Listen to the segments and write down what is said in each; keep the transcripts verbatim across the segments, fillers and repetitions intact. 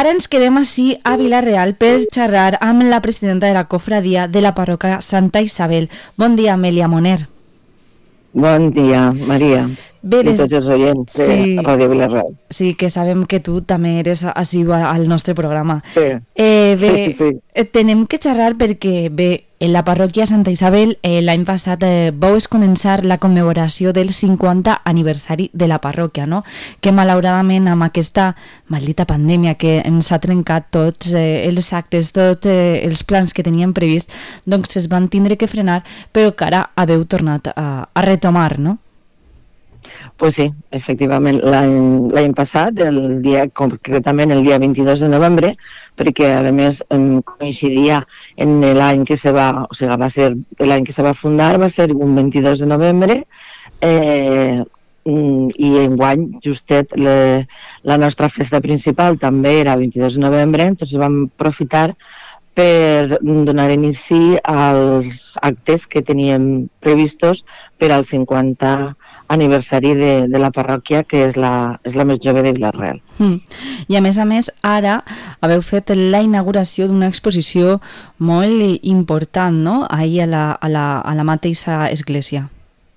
ara ens quedem així a Vila-real per xerrar amb la presidenta de la cofradia de la parròquia Santa Isabel. Bon dia, Amèlia Moner. Bon dia, Maria. Bé, des... i tots els oients de sí, Ràdio Vila-real. Sí, que sabem que tu també eres assidu al nostre programa. Sí, eh, bé, sí, sí. Tenem que xerrar perquè, bé, en la parròquia Santa Isabel eh, l'any passat eh, vau començar la commemoració del cinquanta aniversari de la parròquia, no? Que malauradament amb aquesta maldita pandèmia que ens ha trencat tots eh, els actes, tots eh, els plans que teníem previst, doncs es van tindre que frenar, però que ara haveu tornat a, a retomar, no? Pues sí, efectivament, l'any passat, el dia, concretament el dia vint-i-dos de novembre, perquè a més coincidia en l'any que se va, o sigui, va ser l'any que se va fundar, va ser un vint-i-dos de novembre, eh, i enguany justet le, la nostra festa principal també era vint-i-dos de novembre, entonces vam aprofitar per donar inici als actes que teníem previstos per al cinquanta aniversari de, de la parròquia, que és la, és la més jove de Vila-real. Mm. I a més a més, ara haveu fet la inauguració d'una exposició molt important, no?, ahir a la, a la, a la mateixa església.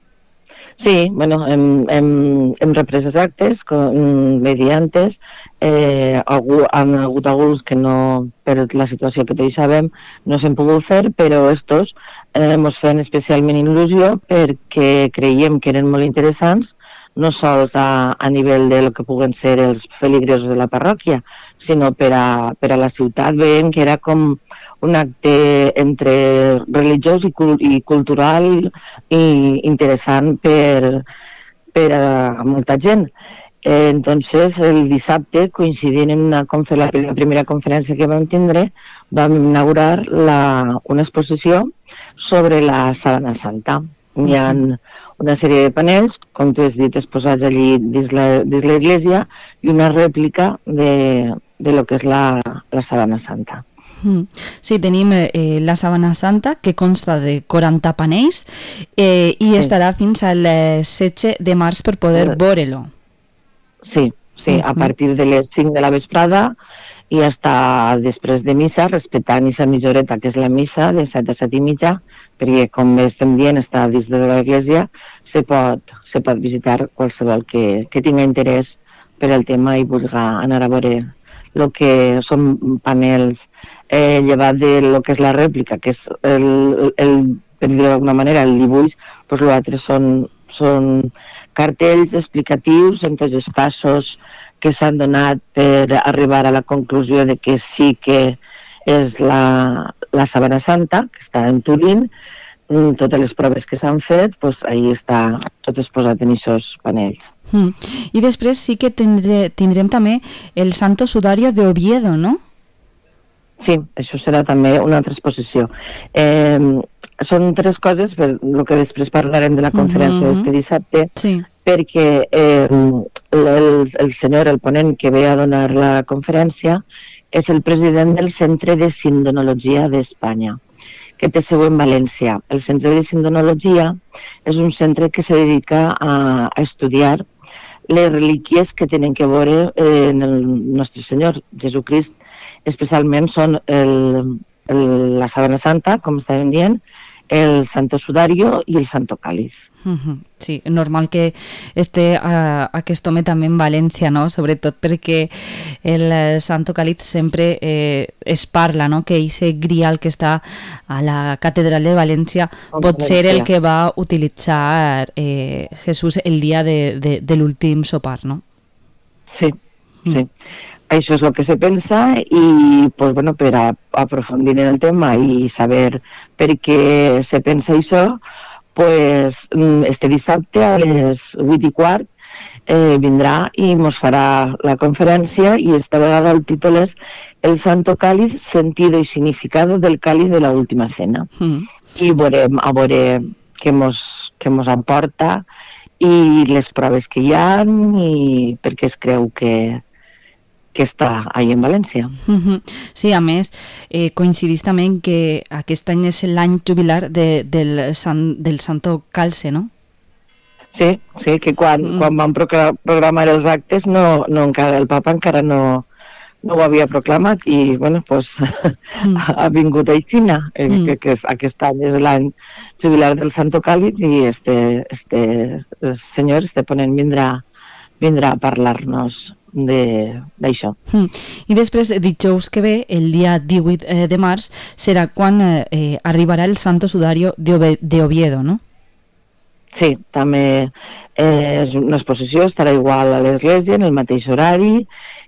Sí, bueno, hem, hem, hem reprès els actes mediantes, eh, algú, han hagut alguns que no, per la situació que tots sabem, no s'han pogut fer, però estos eh, ens feien especialment il·lusió perquè creiem que eren molt interessants, no sols a, a nivell de lo que puguen ser els feligresos de la parròquia, sinó per a, per a la ciutat. Veiem que era com un acte entre religiós i, cul i cultural i interessant per, per a molta gent. Eh, entonces, el dissabte, coincidint en una la, la primera conferència que vam tindre, vam inaugurar la, una exposició sobre la Sabana Santa. Hi ha una sèrie de panells, com tu has dit, exposats allí dins l'església i una rèplica de, de lo que és la, la Sabana Santa. Sí, tenim eh, la Sabana Santa, que consta de quaranta panells eh, i sí. estarà fins al setze de març per poder sí. veure-lo. Sí, sí, a partir de les cinc de la vesprada i hasta després de missa, respectant missa mitjoreta, que és la missa de set a set i mitja, perquè, com estem dient, està dins de l'església, se pot, se pot visitar qualsevol que, que tingui interès per al tema i vulgui anar a veure el que són panels, eh, llevat de lo que és la rèplica, que és el, el per dir-ho d'alguna manera, el dibuix, doncs l'altre són, són cartells explicatius en tots els passos que s'han donat per arribar a la conclusió de que sí que és la, la Sabana Santa, que està en Turín, totes les proves que s'han fet, doncs ahí està tot exposat en aquests panells. Mm. I després sí que tindré, tindrem també el Santo Sudario de Oviedo, no? Sí, això serà també una altra exposició. Eh, són tres coses, per el que després parlarem de la conferència mm-hmm. d'este dissabte, sí. perquè eh, el, el senyor, el ponent que ve a donar la conferència, és el president del Centre de Sindonologia d'Espanya, que té seu en València. El Centre de Sindonologia és un centre que se dedica a, a estudiar les relíquies que tenen que veure eh, en el nostre Senyor Jesucrist. Especialment són el, el, la Sabana Santa, com estàvem dient, el Santo Sudario i el Santo Cáliz. Uh-huh. Sí, normal que esté uh, aquest home també en València, no? Sobretot perquè el Santo Cáliz sempre eh, es parla, no? Que aquest grial que està a la catedral de València oh, pot València. ser el que va utilitzar eh, Jesús el dia de, de, de l'últim sopar, no? Sí, mm. sí. Això és el que se pensa i pues, bueno, per a aprofundir en el tema i saber per què se pensa això, pues, este dissabte a les vuit i quart eh, vindrà i ens farà la conferència i esta vegada el títol és El Santo Cáliz, sentido y significado del cáliz de la última cena. Mm. I veurem a veure què mos, què mos aporta i les proves que hi ha i per què es creu que que està ahí en València. Uh-huh. Sí, a més, eh, coincidís també que aquest any és l'any jubilar de, del, San, del Santo Calce, no? Sí, sí, que quan, mm. quan van programar els actes no, no encara, el papa encara no, no ho havia proclamat i, bueno, pues, mm. ha vingut aixina, eh, mm. que, que aquest any és l'any jubilar del Santo Càlid i este, este senyor, este ponent, vindrà, vindrà a parlar-nos d'això. Mm. I després, dijous que ve, el dia divuit de març, serà quan eh, arribarà el Santo Sudario de Oviedo, no? Sí, també eh, és una exposició, estarà igual a l'església, en el mateix horari,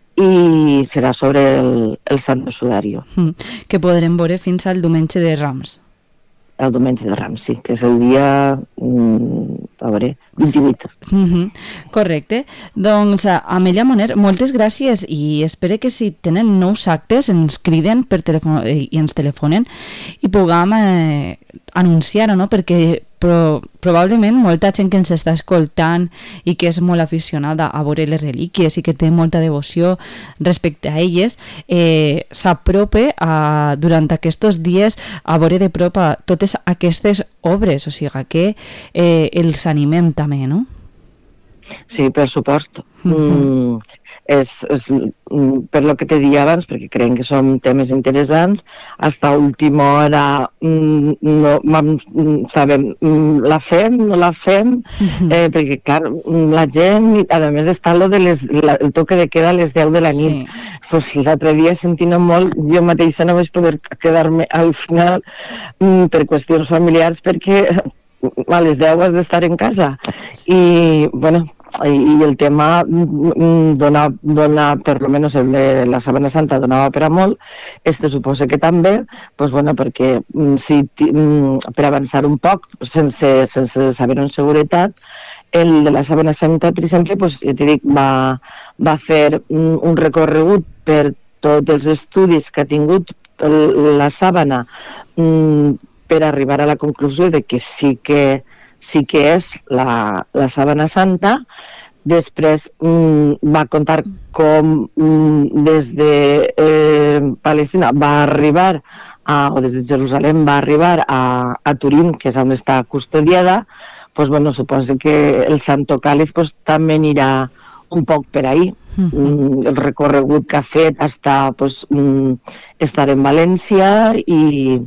i serà sobre el, el Santo Sudario. Mm. Que podrem veure fins al diumenge de Rams. El diumenge de Rams, sí, que és el dia mm, a veure, vint-i-vuit. Mm-hmm. Correcte. Doncs, Amèlia Moner, moltes gràcies i espero que si tenen nous actes ens criden per telèfon i ens telefonen i puguem eh, anunciar-ho, no? Perquè però probablement molta gent que ens està escoltant i que és molt aficionada a veure les relíquies i que té molta devoció respecte a elles, eh, s'aprope a, durant aquests dies a veure de prop a totes aquestes obres, o sigui que eh, els animem també, no? Sí, per supost. Mm, és, és, per lo que te dia abans, perquè creiem que són temes interessants, hasta última hora mm, no vam, sabem, la fem, no la fem, eh, perquè clar, la gent, a més està lo de les, la, el toque de queda a les deu de la nit. Sí. Pues, l'altre dia sentint molt, jo mateixa no vaig poder quedar-me al final mm, per qüestions familiars, perquè a les deu has d'estar en casa i, bueno, i el tema dona, dona per lo menos el de la Setmana Santa donava per a molt, este suposa que també, pues, bueno, perquè si, per avançar un poc sense, sense saber en seguretat, el de la Setmana Santa, per exemple, pues, ja t'he dit, va, va fer un recorregut per tots els estudis que ha tingut la Sàbana per arribar a la conclusió de que sí que, sí que és la, la Sàbana Santa. Després mm, va contar com mm, des de eh, Palestina va arribar, a, o des de Jerusalem va arribar a, a Turín, que és on està custodiada. Pues, bueno, suposo que el Santo Càlid pues, també anirà un poc per ahí. Mm, el recorregut que ha fet hasta pues, mm, estar en València i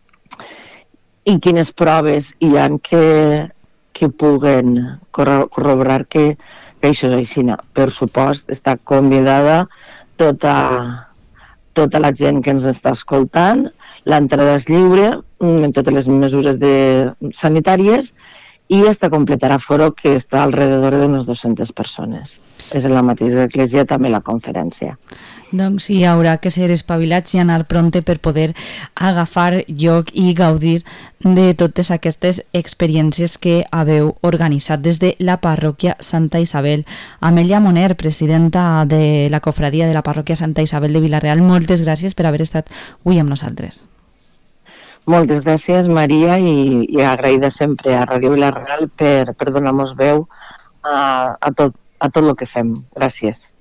i quines proves hi ha que, que puguen corroborar que, que això és així. Per supost, està convidada tota, tota la gent que ens està escoltant, l'entrada és lliure, en totes les mesures de, sanitàries, i està completarà foro que està alrededor d'unes dues-centes persones. És en la mateixa església també la conferència. Doncs sí, haurà que ser espavilats i anar pronte per poder agafar lloc i gaudir de totes aquestes experiències que haveu organitzat des de la parròquia Santa Isabel. Amèlia Moner, presidenta de la cofradia de la parròquia Santa Isabel de Vila-real, moltes gràcies per haver estat avui amb nosaltres. Moltes gràcies, Maria, i, i agraïda sempre a Ràdio Vila-real per, per donar-nos veu a, a, tot, a tot el que fem. Gràcies.